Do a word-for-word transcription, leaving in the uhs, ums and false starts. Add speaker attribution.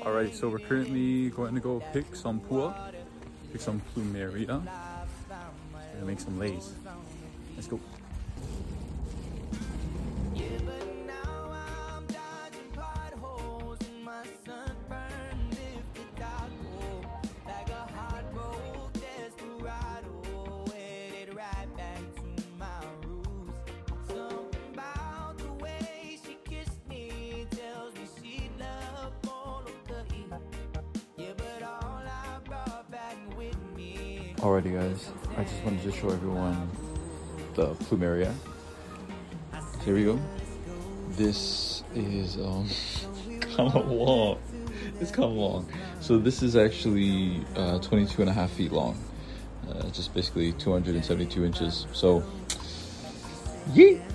Speaker 1: Alright, so we're currently going to go pick some pua, pick some plumeria, and make some lays. Let's go. Alrighty guys, I just wanted to show everyone the plumeria. So here we go. This is um come along. It's come along. So this is actually uh, twenty-two and a half feet long. Uh, just basically two hundred seventy-two inches. So, yeet!